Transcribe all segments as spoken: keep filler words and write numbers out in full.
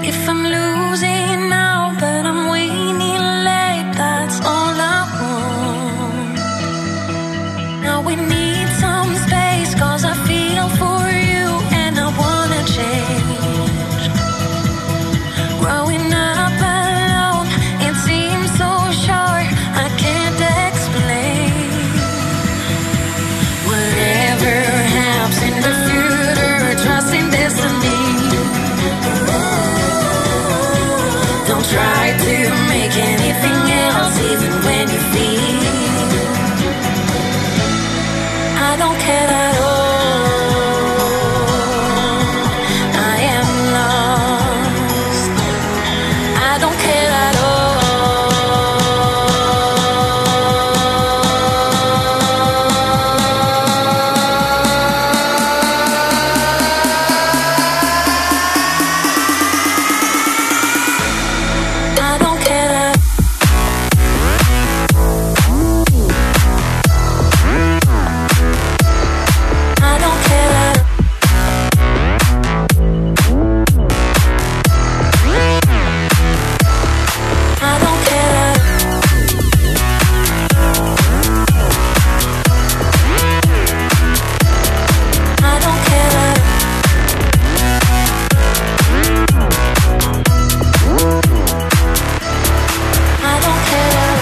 If I'm losing now, but I'm winning late, that's all I want. Now we need some space, cause I feel for you and I wanna change. Growing up alone, it seems so short, I can't explain. Whatever happens in the future, trust in destiny. Don't try to make anything else, even when you feel I don't care at all. I am lost. I don't care at all. I don't care at I don't care at I don't care at I don't care at I don't care.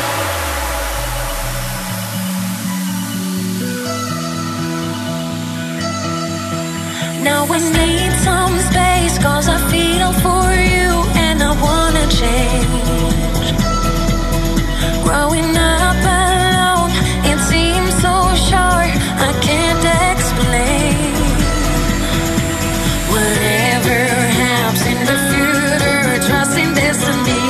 Now we need some space, cause I feel for you and I wanna change. Growing up alone, it seems so short, I can't explain. Whatever happens in the future, trust in destiny.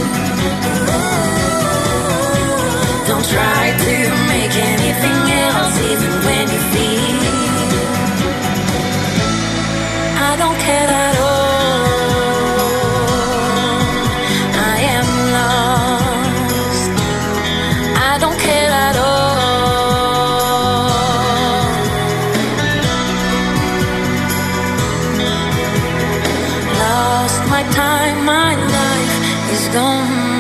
Don't try to make anything else, even when you feel I don't care at all. I am lost. I don't care at all. Lost my time, my life is gone.